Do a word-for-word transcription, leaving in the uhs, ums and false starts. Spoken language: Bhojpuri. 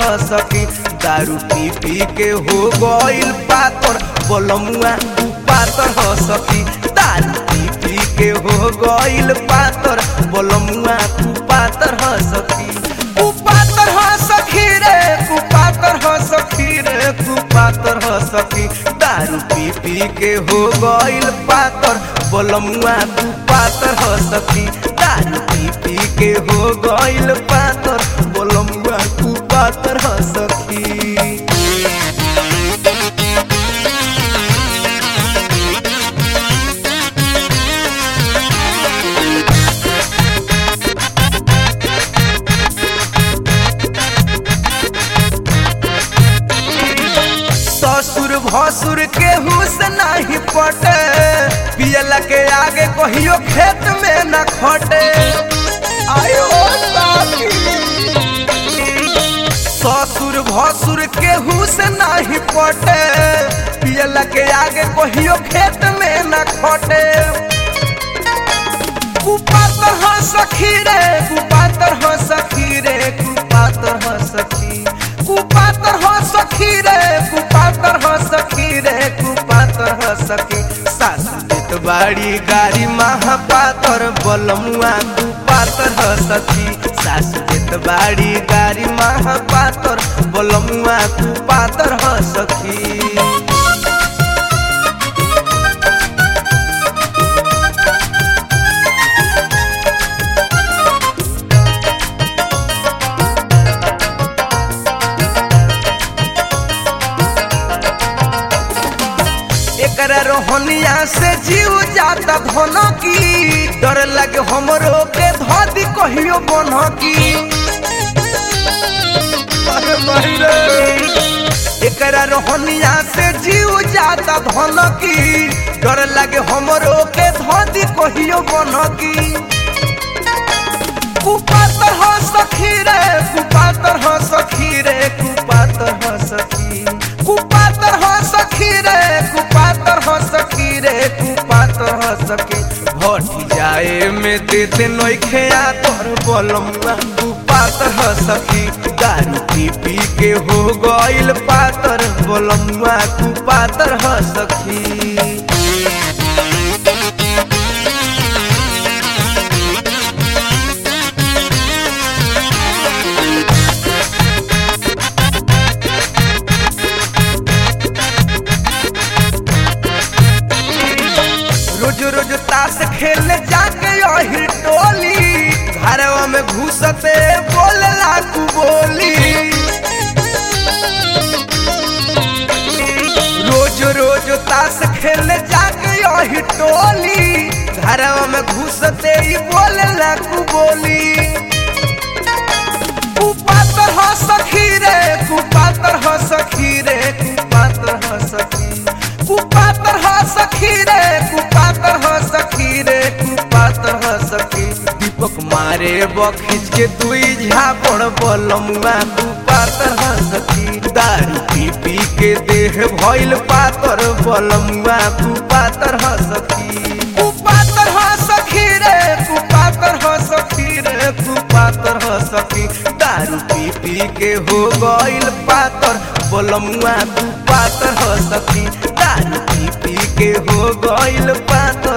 ह सखी दारू पी पी के हो गइल पातर बलमुआ तू पातर ह सखी दारू पी पी के हो गइल पातर बलमुआ तू पातर ह सखी तू पातर ह सखी रे तू पातर ह सखी रे तू पातर ह सखी दारू पी पी के हो गइल पातर बलमुआ तू पातर ह सखी दारू पी पी के हो गइल पातर बलमुआ तू पातर ह सखी। ससुर भसुर के हुस नहीं पटे पियला के आगे कहियो खेत में न खटे आयो साथी ससुर भसुर के हुस नहीं पटे पियला के आगे कहियो खेत में न खटे कुपातर ह सखी रे कुपातर ह सखी रे कुपातर ह सखी कुपातर ह सखी रे कुपातर ह सखी रे कुपातर ह सखी सासु देत बाड़ी गाड़ी महापातर बलमुआ कुपातर ह सखी सासु देत बाड़ी गाड़ी महापातर बलमुआ कुपातर ह सखी। एकरा रोहनिया से जीव जाता धन की डर लगे हमरो के धदी कहियो बन की एकरा रोहनिया से जीव जाता धन की डर लगे हमरो के धदी कहियो बन की कुपातर ह सखी रे कुपातर ह सखी रे कुपातर ह सखी कुपातर ह सखी रे कुपातर ह सखी रे कुपातर ह सखी भटी जाए में देते नइखे आतर बलमुआ कुपातर ह सखी दारू पी पी के हो गइल पातर बलमुआ कुपातर ह सखी। रोज रोज ताश खेलने जाके यही टोली घरवा में घुसते बोले लाखू बोली रोज रोज ताश खेलने जाके यही टोली घरवा में घुसते ही बोले लाखू बोली कुपातर ह सखी रे कुपातर ह सखी रे कुपातर ह सखी कुपातर ह सखी रे कुपातर ह सखी रे कुपातर ह सखी दीपक मारे बखिच के दुई झापड़ बलमुआ कुपातर ह सखी दारू पी पी के देह भइल पातर बलमुआ कुपातर ह सखी कुपातर ह सखी रे कुपातर ह सखी रे कुपातर ह सखी दारू पी पी के हो गइल पातर बलमुआ कुपातर ह सखी दारू पी पी के हो गइल पातर